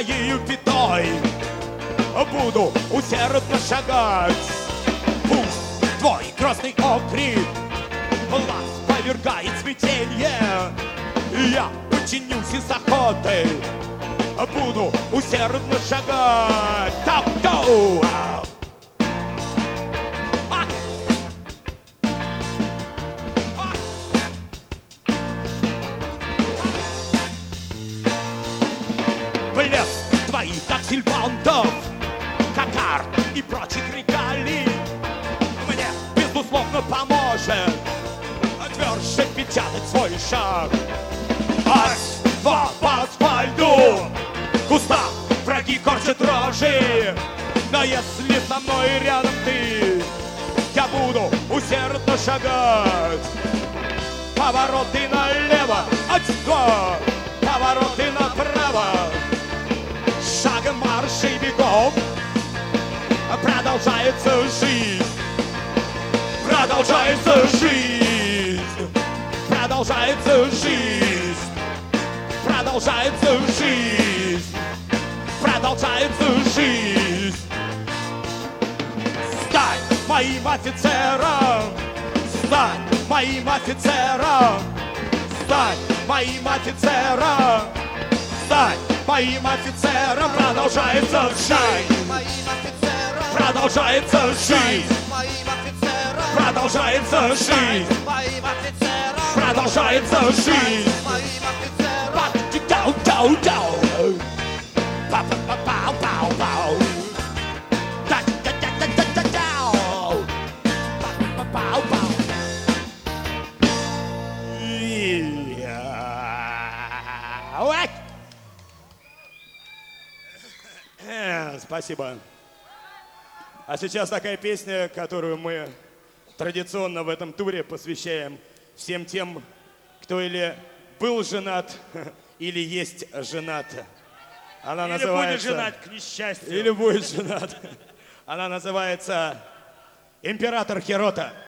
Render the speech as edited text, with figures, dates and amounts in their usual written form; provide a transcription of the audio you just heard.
своей пятой буду усердно шагать. Пусть твой грозный окрик вас повергает в смятенье, я подчинюсь и с охотой буду усердно шагать. Топ-тоу! Блеск твоих аксельбантов, кокард и прочих регалий мне, безусловно, поможет тверже печатать свой шаг. Ась-два по асфальту, куста враги корчат рожи, но если со мной рядом ты, я буду усердно шагать. Повороты налево, ась-два, повороты направо, шагом марш и бегом продолжается жизнь. Продолжается жизнь. Продолжается жизнь. Продолжается жизнь. Продолжается жизнь. Стань моим офицером. Стань моим офицером. Стань моим офицером. Стань моим офицером. Продолжается жизнь. Продолжается жизнь. Продолжается жизнь. Продолжается жизнь. Спасибо. А сейчас такая песня, которую мы традиционно в этом туре посвящаем всем тем, кто или был женат, или есть женат. Она или называется... будет женат, к несчастью. Или будет женат. Она называется «Император Хирота».